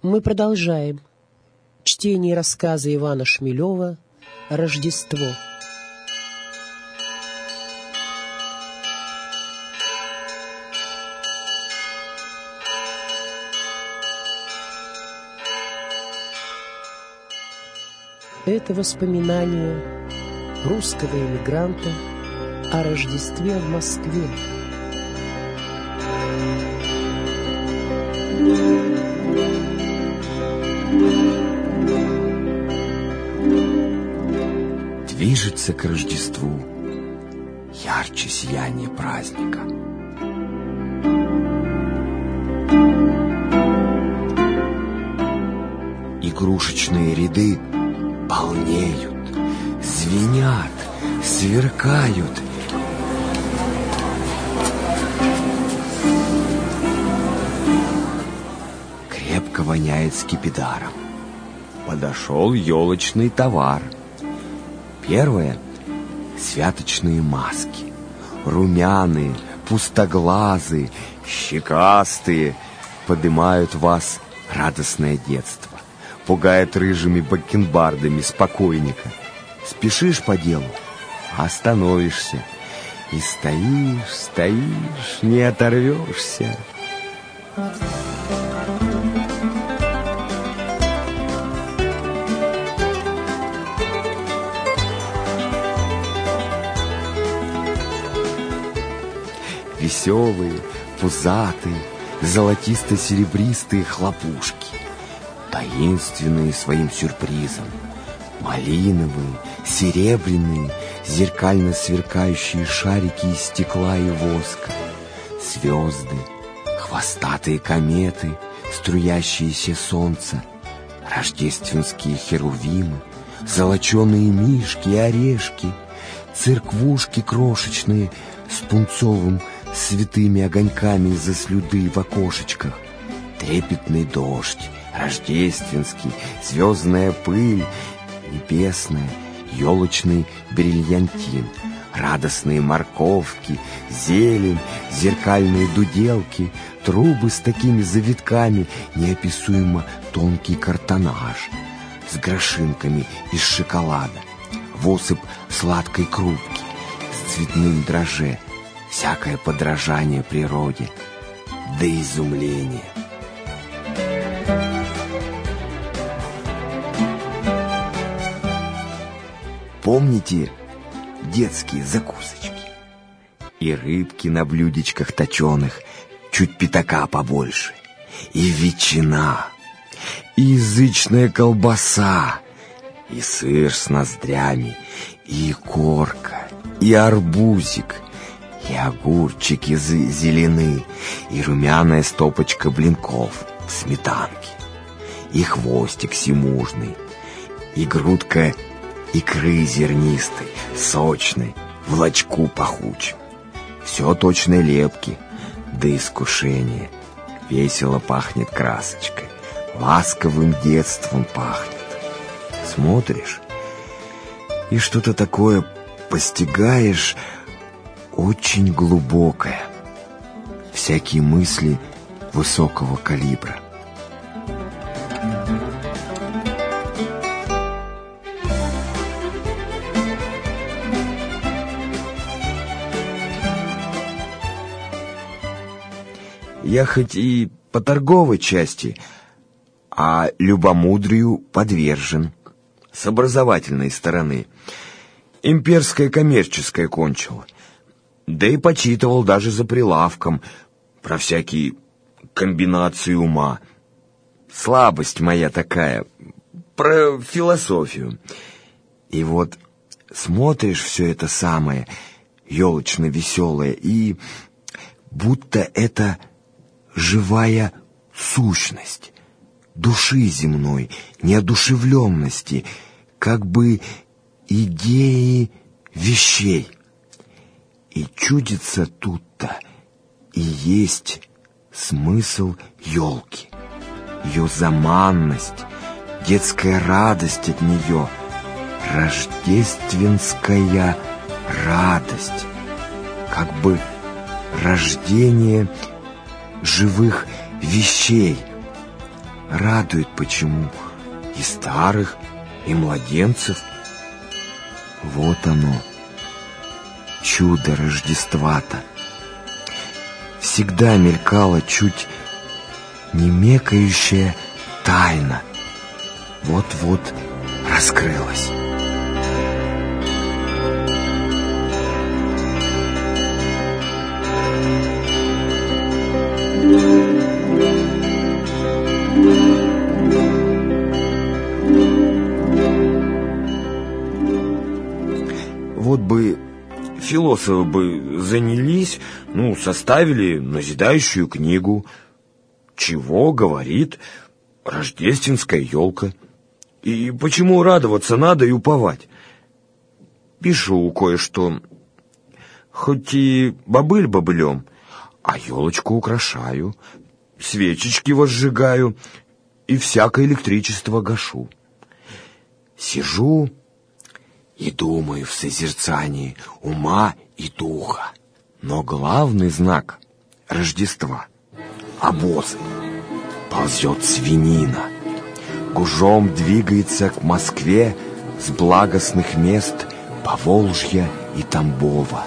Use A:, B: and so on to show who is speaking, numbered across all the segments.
A: Мы продолжаем чтение рассказа Ивана Шмелева «Рождество». Это воспоминание русского эмигранта о Рождестве в Москве.
B: Движется к Рождеству ярче сияние праздника. Игрушечные ряды полнеют, звенят, сверкают. Крепко воняет скипидаром. Подошел елочный товар. Первое — святочные маски. Румяные, пустоглазые, щекастые. Подымают вас радостное детство. Пугает рыжими бакенбардами спокойника. Спешишь по делу, остановишься. И стоишь, стоишь, не оторвешься. Веселые, пузатые, золотисто-серебристые хлопушки, таинственные своим сюрпризом, малиновые, серебряные, зеркально сверкающие шарики из стекла и воска, звезды, хвостатые кометы, струящиеся солнца, рождественские херувимы, золоченые мишки и орешки, церквушки крошечные с пунцовым святыми огоньками из-за слюды в окошечках, трепетный дождь, рождественский, звездная пыль, небесная, елочный бриллиантин, радостные морковки, зелень, зеркальные дуделки, трубы с такими завитками, неописуемо тонкий картонаж, с грошинками из шоколада, восыпь сладкой крупки, с цветным дрожже, всякое подражание природе, до изумления. Помните детские закусочки? И рыбки на блюдечках точеных, чуть пятака побольше, и ветчина, и язычная колбаса, и сыр с ноздрями, и корка, и арбузик, и огурчики зелены, и румяная стопочка блинков в сметанке, и хвостик симужный, и грудка икры зернистой, сочной, в лачку пахучем. Все точно лепки, до искушения. Весело пахнет красочкой, ласковым детством пахнет. Смотришь, и что-то такое постигаешь очень глубокое. Всякие мысли высокого калибра. Я хоть и по торговой части, а любомудрию подвержен. С образовательной стороны. Имперское коммерческое кончил. Да и почитывал даже за прилавком про всякие комбинации ума. Слабость моя такая, про философию. И вот смотришь все это самое елочно-веселое, и будто это живая сущность души земной, неодушевленности, как бы идеи вещей. И чудится тут-то и есть смысл елки, ее заманность, детская радость от нее, рождественская радость, как бы рождение живых вещей, радует почему и старых, и младенцев. Вот оно, чудо Рождества-то. Всегда мелькала чуть не мекающая тайна. Вот-вот раскрылась. Вот бы философы бы занялись, составили назидающую книгу «Чего говорит рождественская елка?» И почему радоваться надо и уповать? Пишу кое-что. Хоть и бобыль бобылем, а елочку украшаю, свечечки возжигаю и всякое электричество гашу. Сижу и думаю в созерцании ума и духа. Но главный знак Рождества — обозы. Ползет свинина, гужом двигается к Москве с благостных мест Поволжья и Тамбова,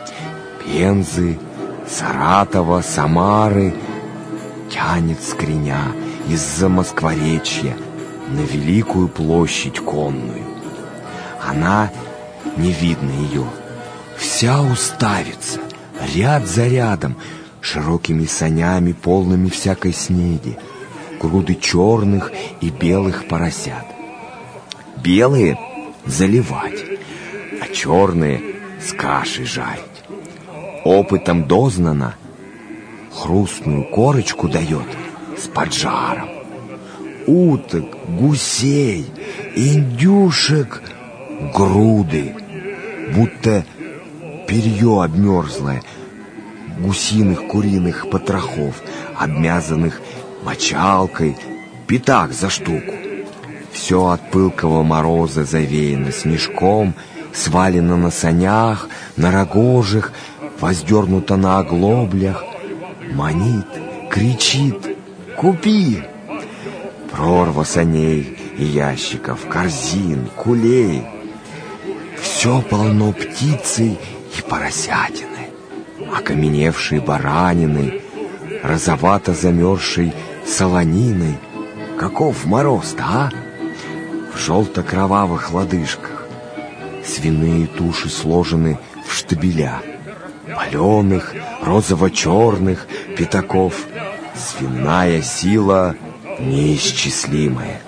B: Пензы, Саратова, Самары. Тянет скриня из-за Москворечья на Великую площадь конную. Она, не видно ее, вся уставится, ряд за рядом, широкими санями, полными всякой снеди, груды черных и белых поросят. Белые — заливать, а черные — с кашей жарить. Опытом дознано, хрустную корочку дает с поджаром. Уток, гусей, индюшек груды, будто перье обмерзлое, гусиных куриных потрохов, обмязанных мочалкой, пятак за штуку. Все от пылкого мороза завеяно снежком, свалено на санях, на рогожах, воздернуто на оглоблях. Манит, кричит: «Купи!» Прорва саней и ящиков, корзин, кулей. Все полно птицей и поросятины, окаменевшей баранины, розовато замерзшей солониной. Каков мороз-то, а? В желто-кровавых лодыжках. Свиные туши сложены в штабеля, паленых, розово-черных пятаков. Свиная сила неисчислимая.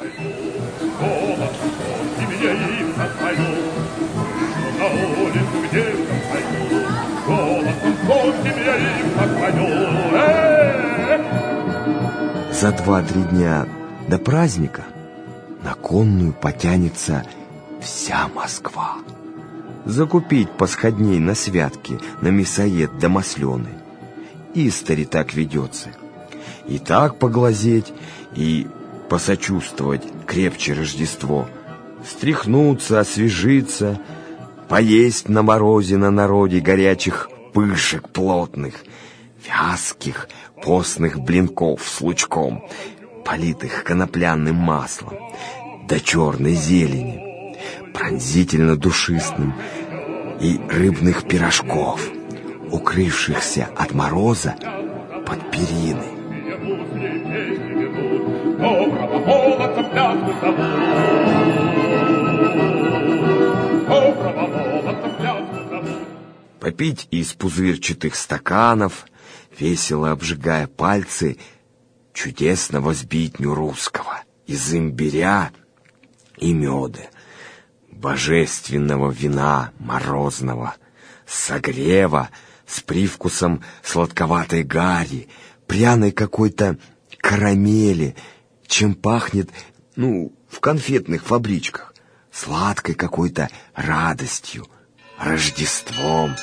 B: За 2-3 дня до праздника на конную потянется вся Москва. Закупить посходней на святки, на мясоед да масленый. Истори так ведется. И так поглазеть, и посочувствовать крепче Рождество. Встряхнуться, освежиться, поесть на морозе на народе горячих пышек плотных, вязких постных блинков с лучком, политых конопляным маслом, да черной зелени, пронзительно душистым, и рыбных пирожков, укрывшихся от мороза под периной. Попить из пузырчатых стаканов, весело обжигая пальцы, чудесного сбитню русского из имбиря и меда, божественного вина морозного, согрева с привкусом сладковатой гари, пряной какой-то карамели, чем пахнет, в конфетных фабричках, сладкой какой-то радостью, Рождеством.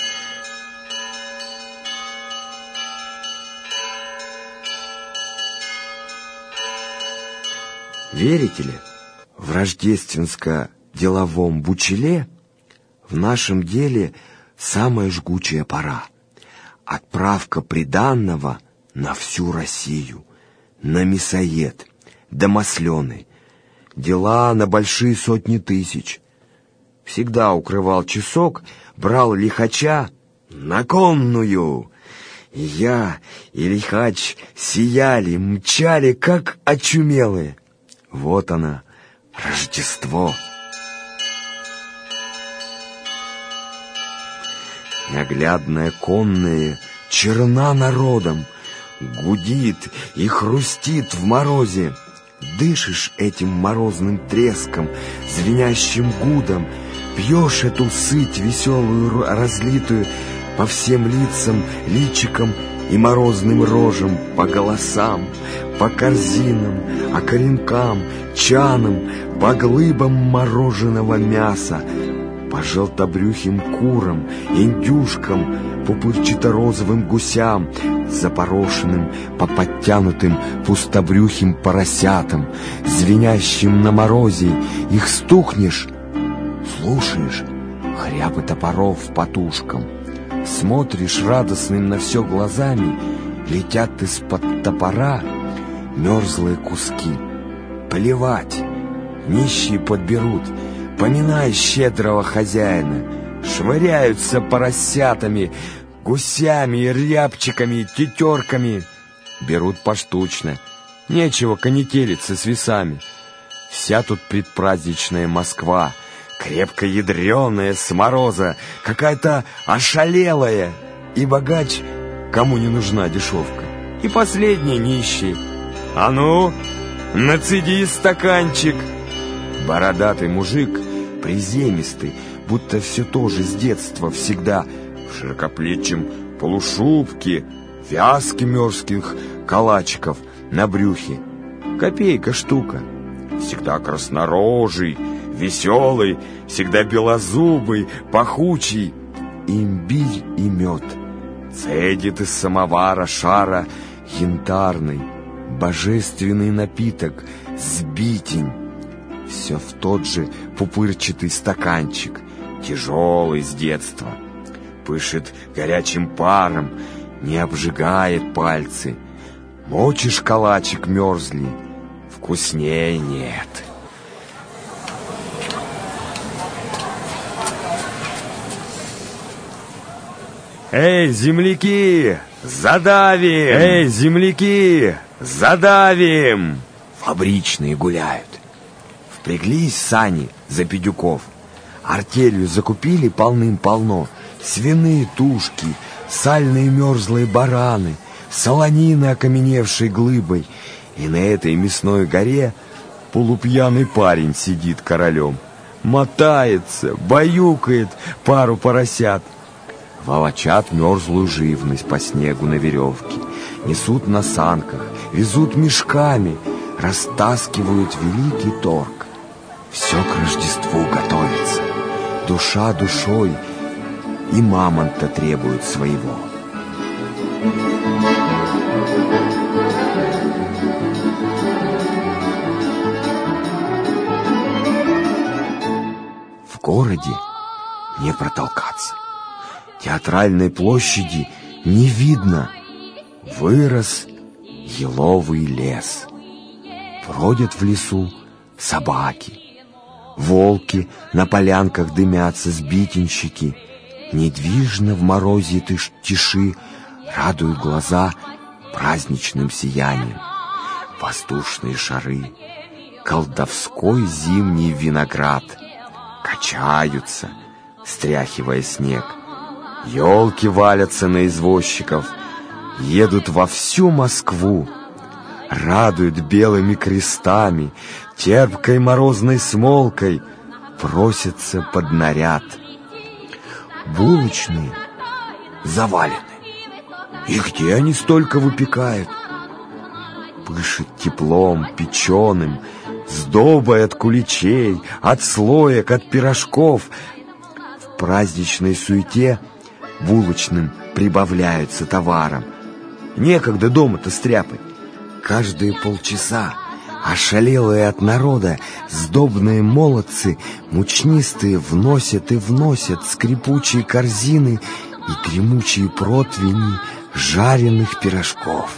B: Верите ли, в рождественско-деловом бучеле в нашем деле самая жгучая пора. Отправка приданного на всю Россию, на мясоед, да масленой. Дела на большие сотни тысяч. Всегда укрывал часок, брал лихача на конную. И я, и лихач сияли, мчали, как очумелые. Вот она, Рождество. Неоглядная конная черна народом, гудит и хрустит в морозе. Дышишь этим морозным треском, звенящим гудом, пьешь эту сыть веселую, разлитую по всем лицам, личикам и морозным рожам, по голосам, по корзинам, окоренкам, чанам, по глыбам мороженого мяса, по желтобрюхим курам, индюшкам, по пурчато-розовым гусям, запорошенным по подтянутым пустобрюхим поросятам, звенящим на морозе. Их стукнешь, слушаешь хряпы топоров по тушкам, смотришь радостным на все глазами, летят из-под топора мерзлые куски. Плевать, нищие подберут, поминая щедрого хозяина, швыряются поросятами, гусями, рябчиками, тетерками. Берут поштучно, нечего конетелиться с весами. Вся тут предпраздничная Москва, крепко ядреная с мороза, какая-то ошалелая. И богач, кому не нужна дешевка, и последний нищий. А ну, нацеди стаканчик. Бородатый мужик, приземистый, будто все тоже с детства, всегда в широкоплечем полушубке, вязке мерзких калачиков на брюхе. Копейка штука. Всегда краснорожий, веселый, всегда белозубый, пахучий. Имбирь и мед. Цедит из самовара шара янтарный, божественный напиток, сбитень. Все в тот же пупырчатый стаканчик, тяжелый с детства. Пышет горячим паром, не обжигает пальцы. Мочишь калачик мерзлый, вкуснее нет. Эй, земляки, задавим! Эй, земляки, задавим! Фабричные гуляют. Впряглись сани за педюков. Артелью закупили полным-полно. Свиные тушки, сальные мерзлые бараны, солонины, окаменевшей глыбой. И на этой мясной горе полупьяный парень сидит королем. Мотается, баюкает пару поросят. Волочат мерзлую живность по снегу на веревке. Несут на санках, везут мешками, растаскивают великий торг. Все к Рождеству готовится. Душа душой, и мамонта требует своего. В городе не протолкаться. Театральной площади не видно. Вырос еловый лес. Бродят в лесу собаки. Волки на полянках дымятся, сбитенщики. Недвижно в морозе тиши радуют глаза праздничным сиянием. Воздушные шары, колдовской зимний виноград качаются, стряхивая снег. Елки валятся на извозчиков, едут во всю Москву, радуют белыми крестами, терпкой морозной смолкой, просятся под наряд. Булочные завалены. И где они столько выпекают? Пышет теплом, печеным, сдобой от куличей, от слоек, от пирожков. В праздничной суете булочным прибавляются товаром. Некогда дома-то стряпать. Каждые полчаса ошалелые от народа сдобные молодцы мучнистые вносят и вносят скрипучие корзины и гремучие противни жареных пирожков,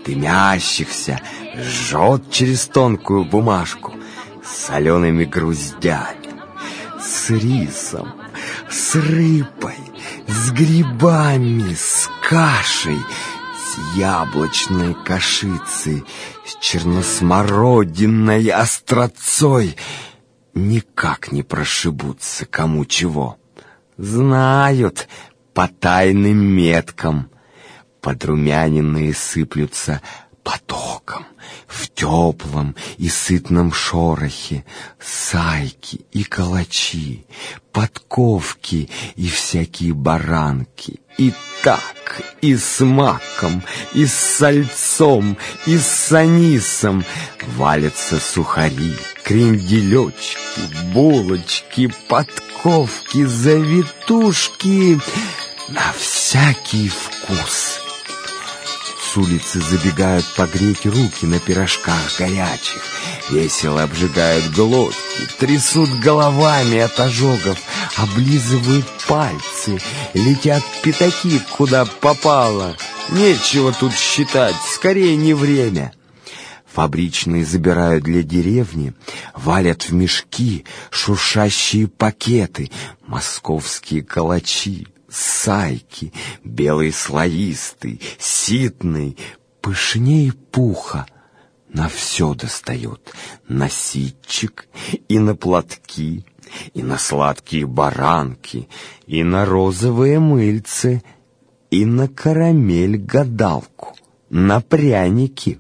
B: дымящихся, жжет через тонкую бумажку, с солеными груздями, с рисом, с рыбой, с грибами, с кашей, с яблочной кашицей, с черносмородиной остротцой. Никак не прошибутся, кому чего. Знают по тайным меткам. Подрумяненные сыплются потоком в теплом и сытном шорохе, сайки и калачи, подковки и всякие баранки. И так, и с маком, и с сальцом, и с анисом валятся сухари, кренделечки, булочки, подковки, завитушки на всякий вкус. С улицы забегают погреть руки на пирожках горячих, весело обжигают глотки, трясут головами от ожогов, облизывают пальцы, летят пятаки куда попало. Нечего тут считать, скорее не время. Фабричные забирают для деревни, валят в мешки шуршащие пакеты, московские калачи, сайки, белый слоистый, ситный, пышней пуха. На все достает, на ситчик и на платки, и на сладкие баранки, и на розовые мыльцы, и на карамель-гадалку, на пряники.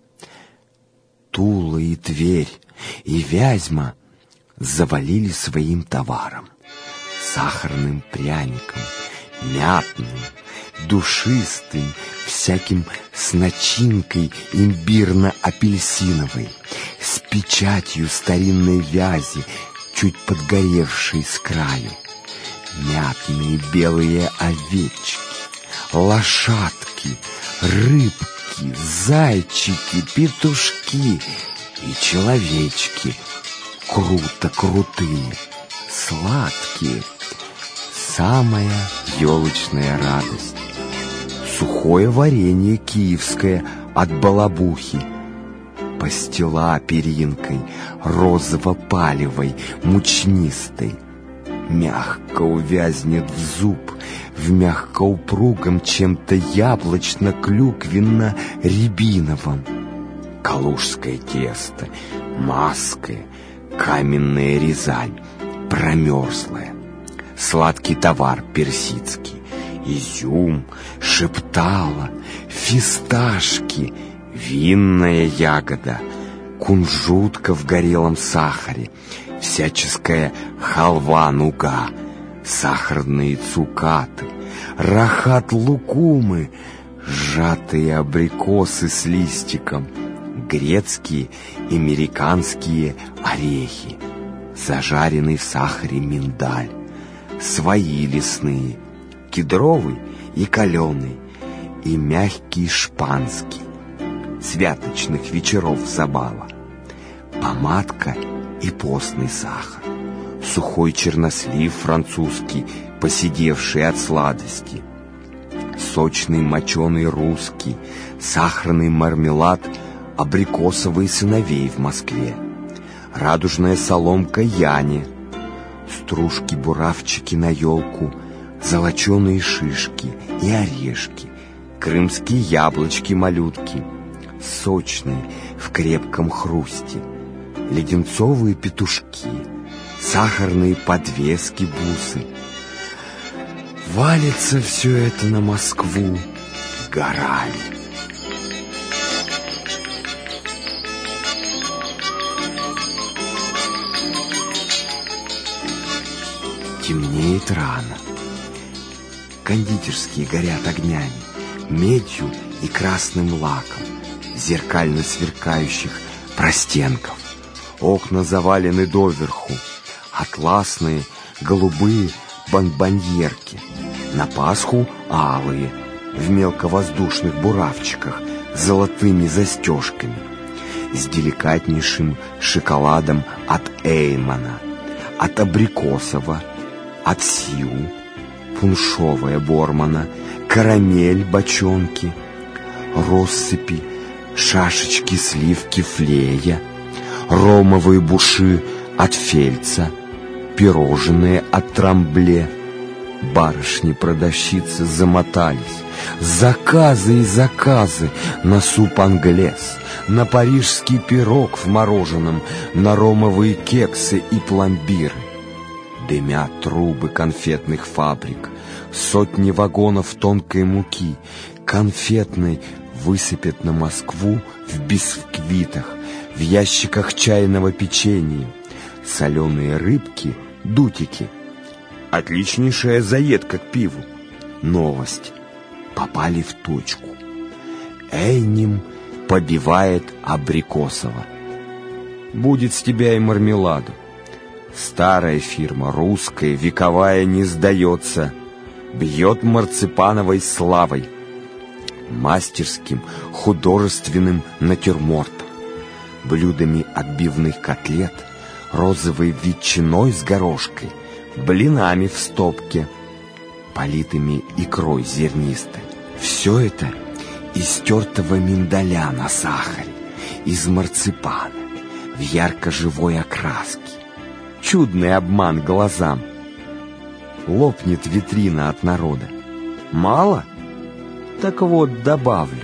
B: Тула и Тверь, и Вязьма завалили своим товаром. Сахарным пряником, мятным, душистым, всяким с начинкой имбирно-апельсиновой, с печатью старинной вязи, чуть подгоревшей с краю. Мятные белые овечки, лошадки, рыбки, зайчики, петушки и человечки круто крутые, сладкие. Самая елочная радость. Сухое варенье киевское от балабухи, пастила перинкой, розово-палевой, мучнистой. Мягко увязнет в зуб, в мягко-упругом чем-то яблочно-клюквенно-рябиновом. Калужское тесто, маское, каменная Рязань, промерзлая. Сладкий товар персидский, изюм, шептала, фисташки, винная ягода, кунжутка в горелом сахаре, всяческая халва-нуга, сахарные цукаты, рахат-лукумы, сжатые абрикосы с листиком, грецкие и американские орехи, зажаренный в сахаре миндаль, свои лесные, кедровый и каленый, и мягкий шпанский, святочных вечеров забава, помадка и постный сахар, сухой чернослив французский, поседевший от сладости, сочный моченый русский, сахарный мармелад абрикосовый сыновей в Москве, радужная соломка Яне, стружки-буравчики на елку, золоченые шишки и орешки, крымские яблочки-малютки, сочные в крепком хрусте, леденцовые петушки, сахарные подвески-бусы. Валится все это на Москву горами. Темнеет рано. Кондитерские горят огнями, медью и красным лаком, зеркально сверкающих простенков. Окна завалены доверху, атласные, голубые бонбоньерки. На Пасху алые, в мелковоздушных буравчиках с золотыми застежками, с деликатнейшим шоколадом от Эймана, от абрикосова, от Сиу, пуншовая Бормана, карамель бочонки, россыпи шашечки сливки флея, ромовые буши от Фельца, пирожные от Трамбле. Барышни-продавщицы замотались. Заказы и заказы на суп англес, на парижский пирог в мороженом, на ромовые кексы и пломбиры. Дымят трубы конфетных фабрик, сотни вагонов тонкой муки, конфетной высыпят на Москву в бисквитах, в ящиках чайного печенья, соленые рыбки, дутики. Отличнейшая заедка к пиву. Новость. Попали в точку. Эйним побивает Абрикосова. Будет с тебя и мармеладу. Старая фирма, русская, вековая, не сдается. Бьет марципановой славой, мастерским художественным натюрмортом, блюдами отбивных котлет, розовой ветчиной с горошкой, блинами в стопке, политыми икрой зернистой. Все это из тертого миндаля на сахаре, из марципана, в ярко-живой окраске. Чудный обман глазам. Лопнет витрина от народа. Мало? Так вот, добавлю.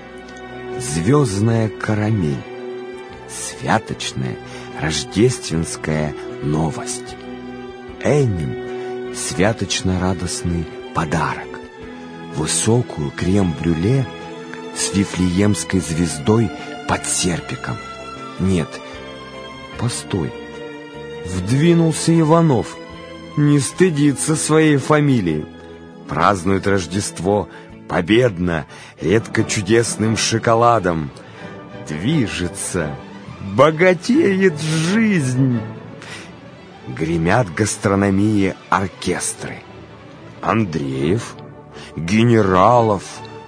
B: Звездная карамель. Святочная рождественская новость. Эйним — святочно-радостный подарок. Высокую крем-брюле с вифлеемской звездой под серпиком. Нет, постой. Вдвинулся Иванов. Не стыдится своей фамилии. Празднует Рождество победно, редко чудесным шоколадом. Движется, богатеет жизнь. Гремят гастрономии оркестры. Андреев, Генералов,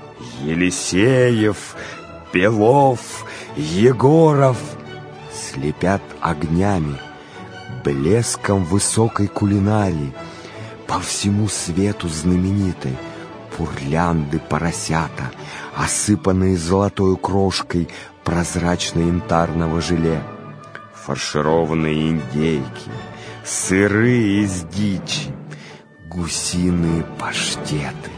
B: Елисеев, Белов, Егоров слепят огнями, блеском высокой кулинарии, по всему свету знаменитой. Пурлянды, поросята, осыпанные золотой крошкой прозрачно-янтарного желе, фаршированные индейки, сыры из дичи, гусиные паштеты,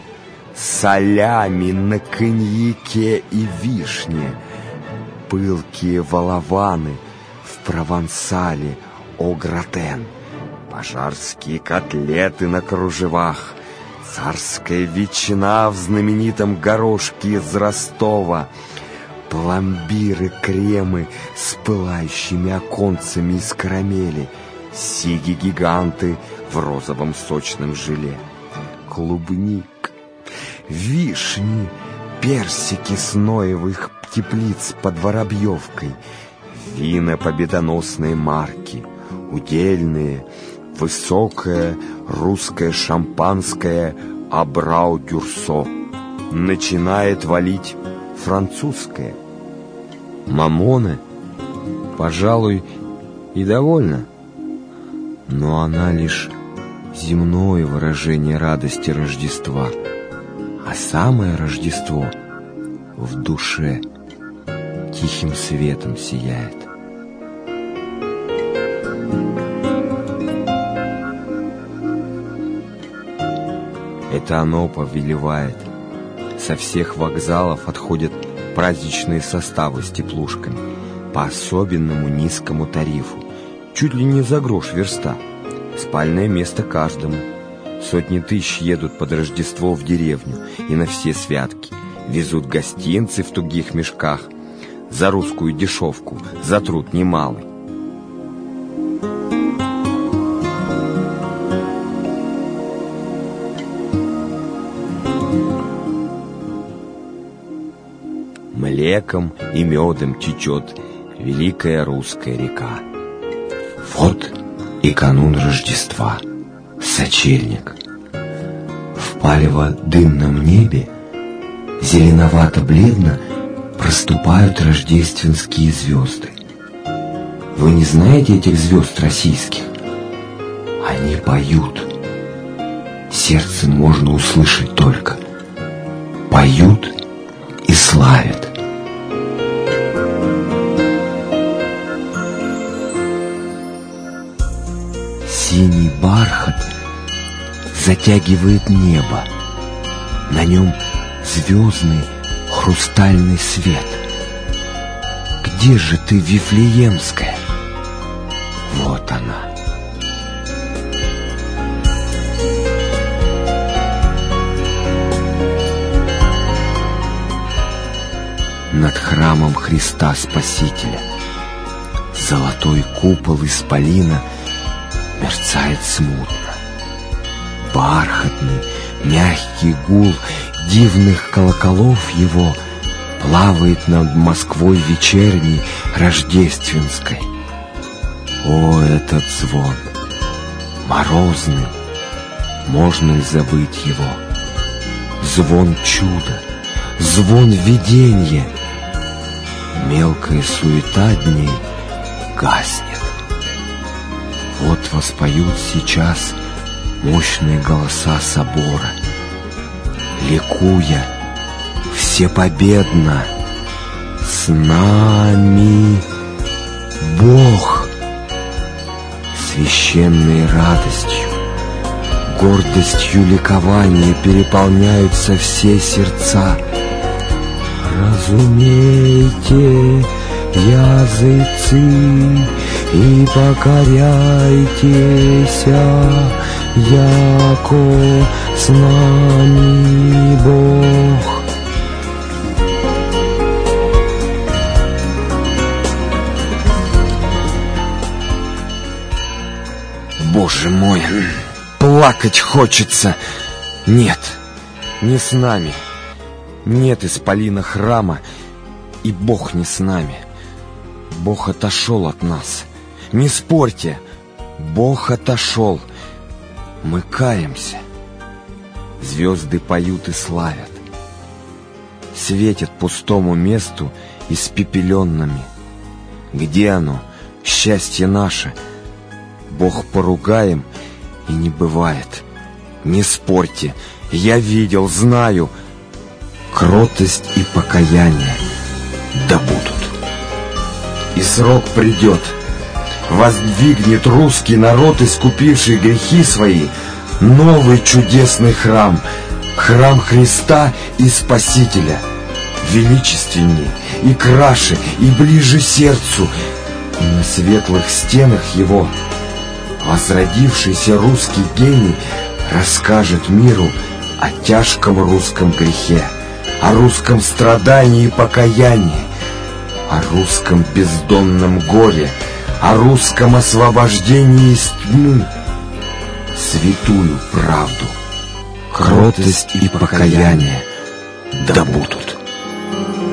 B: солями на коньяке и вишне, пылкие волованы в провансале о-гратен, пожарские котлеты на кружевах, царская ветчина в знаменитом горошке из Ростова, пломбиры, кремы с пылающими оконцами из карамели, сиги-гиганты в розовом сочном желе, клубник, вишни, персики с ноевых теплиц под Воробьевкой, вина победоносной марки, удельные, высокое русское шампанское Абрау-Дюрсо. Начинает валить французское. Мамона, пожалуй, и довольна, но она лишь земное выражение радости Рождества, а самое Рождество в душе тихим светом сияет. Это оно повелевает. Со всех вокзалов отходят праздничные составы с теплушками по особенному низкому тарифу, чуть ли не за грош верста. Спальное место каждому. Сотни тысяч едут под Рождество в деревню и на все святки. Везут гостинцы в тугих мешках. За русскую дешевку, за труд немалый. Млеком и медом течет великая русская река. Вот и канун Рождества, сочельник. В палево-дымном небе зеленовато-бледно проступают рождественские звезды. Вы не знаете этих звезд российских? Они поют. Сердцем можно услышать только. Поют и славят. Синий бархат затягивает небо. На нем звездный хрустальный свет. Где же ты, Вифлеемская? Вот она. Над храмом Христа Спасителя золотой купол исполина мерцает смутно. Бархатный, мягкий гул дивных колоколов его плавает над Москвой вечерней рождественской. О, этот звон! Морозный, можно ли забыть его? Звон чуда, звон виденья. Мелкая суета дней гаснет. Вот воспоют сейчас мощные голоса собора. Ликуя, всепобедно, с нами Бог. Священной радостью, гордостью ликования переполняются все сердца. Разумейте, языцы, и покоряйтесь, яко с нами Бог. Боже мой, плакать хочется. Нет, не с нами. Нет исполина храма, и Бог не с нами. Бог отошел от нас. Не спорьте, Бог отошел. Мы каемся. Звезды поют и славят. Светят пустому месту испепеленными. Где оно, счастье наше? Бог поругаем, и не бывает. Не спорьте, я видел, знаю. Кротость и покаяние да будут. И срок придет. Воздвигнет русский народ, искупивший грехи свои, новый чудесный храм, храм Христа и Спасителя, величественней и краше, и ближе сердцу, и на светлых стенах его возродившийся русский гений расскажет миру о тяжком русском грехе, о русском страдании и покаянии, о русском бездонном горе, о русском освобождении из тьмы. Святую правду, кротость и покаяние да будут.